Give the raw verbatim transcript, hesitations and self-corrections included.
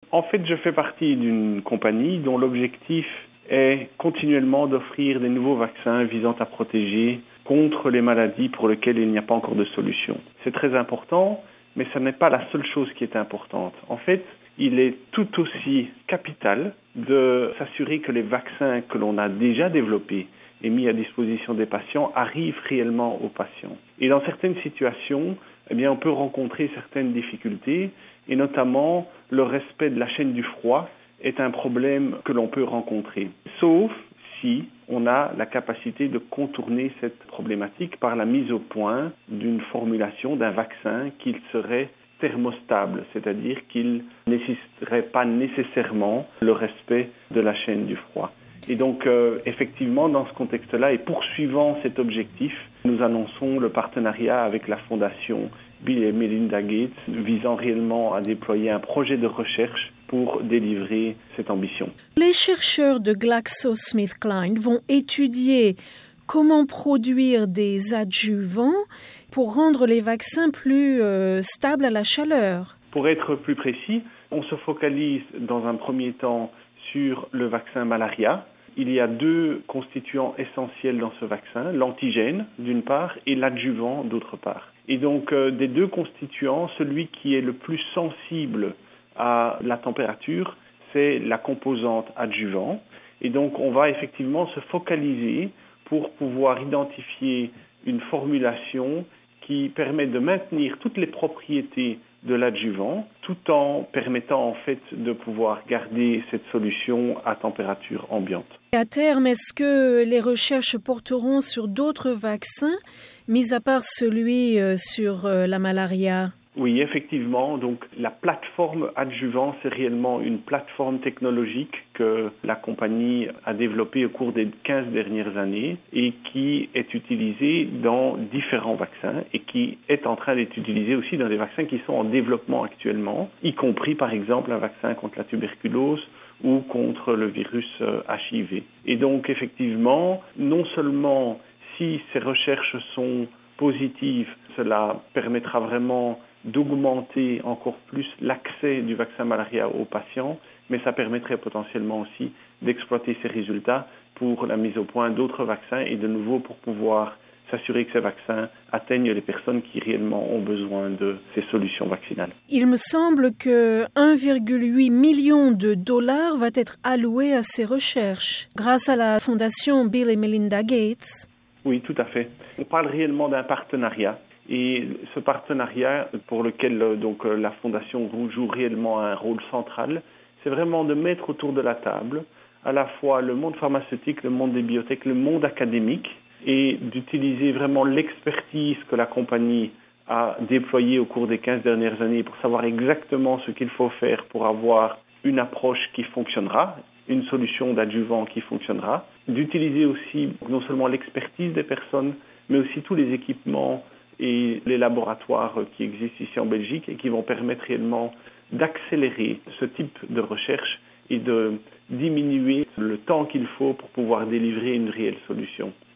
En fait, je fais partie d'une compagnie dont l'objectif est continuellement d'offrir des nouveaux vaccins visant à protéger contre les maladies pour lesquelles il n'y a pas encore de solution. C'est très important, mais ce n'est pas la seule chose qui est importante. En fait, il est tout aussi capital de s'assurer que les vaccins que l'on a déjà développés et mis à disposition des patients arrivent réellement aux patients. Et dans certaines situations, eh bien, on peut rencontrer certaines difficultés, et notamment le respect de la chaîne du froid est un problème que l'on peut rencontrer. Sauf si on a la capacité de contourner cette problématique par la mise au point d'une formulation d'un vaccin qui serait thermostable, c'est-à-dire qu'il ne nécessiterait pas nécessairement le respect de la chaîne du froid. Et donc, euh, effectivement, dans ce contexte-là, et poursuivant cet objectif, nous annonçons le partenariat avec la fondation Bill et Melinda Gates, visant réellement à déployer un projet de recherche pour délivrer cette ambition. Les chercheurs de GlaxoSmithKline vont étudier comment produire des adjuvants pour rendre les vaccins plus euh, stables à la chaleur. Pour être plus précis, on se focalise dans un premier temps sur le vaccin malaria. Il y a deux constituants essentiels dans ce vaccin, l'antigène d'une part et l'adjuvant d'autre part. Et donc euh, des deux constituants, celui qui est le plus sensible à la température, c'est la composante adjuvant. Et donc on va effectivement se focaliser pour pouvoir identifier une formulation qui permet de maintenir toutes les propriétés de l'adjuvant, tout en permettant en fait de pouvoir garder cette solution à température ambiante. À terme, est-ce que les recherches porteront sur d'autres vaccins, mis à part celui sur la malaria ? Oui, effectivement. Donc, la plateforme adjuvant, c'est réellement une plateforme technologique que la compagnie a développée au cours des quinze dernières années et qui est utilisée dans différents vaccins et qui est en train d'être utilisée aussi dans des vaccins qui sont en développement actuellement, y compris par exemple un vaccin contre la tuberculose ou contre le virus H I V. Et donc, effectivement, non seulement si ces recherches sont positives, cela permettra vraiment d'augmenter encore plus l'accès du vaccin malaria aux patients, mais ça permettrait potentiellement aussi d'exploiter ces résultats pour la mise au point d'autres vaccins et de nouveau pour pouvoir s'assurer que ces vaccins atteignent les personnes qui réellement ont besoin de ces solutions vaccinales. Il me semble que un virgule huit million de dollars va être alloué à ces recherches grâce à la fondation Bill et Melinda Gates. Oui, tout à fait. On parle réellement d'un partenariat. Et ce partenariat pour lequel donc, la Fondation joue réellement un rôle central, c'est vraiment de mettre autour de la table à la fois le monde pharmaceutique, le monde des biotech, le monde académique et d'utiliser vraiment l'expertise que la compagnie a déployée au cours des quinze dernières années pour savoir exactement ce qu'il faut faire pour avoir une approche qui fonctionnera, une solution d'adjuvant qui fonctionnera, d'utiliser aussi non seulement l'expertise des personnes, mais aussi tous les équipements et les laboratoires qui existent ici en Belgique et qui vont permettre réellement d'accélérer ce type de recherche et de diminuer le temps qu'il faut pour pouvoir délivrer une réelle solution.